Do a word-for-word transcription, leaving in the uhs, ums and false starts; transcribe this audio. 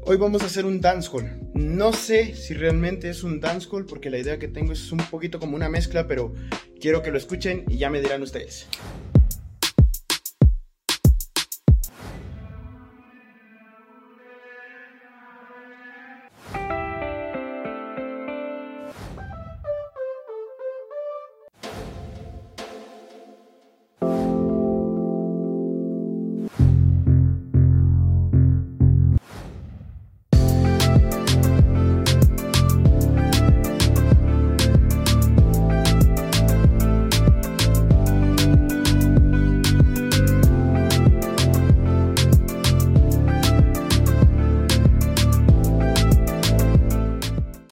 Hoy vamos a hacer un dancehall. No sé si realmente es un dancehall porque la idea que tengo es un poquito como una mezcla, pero quiero que lo escuchen y ya me dirán ustedes.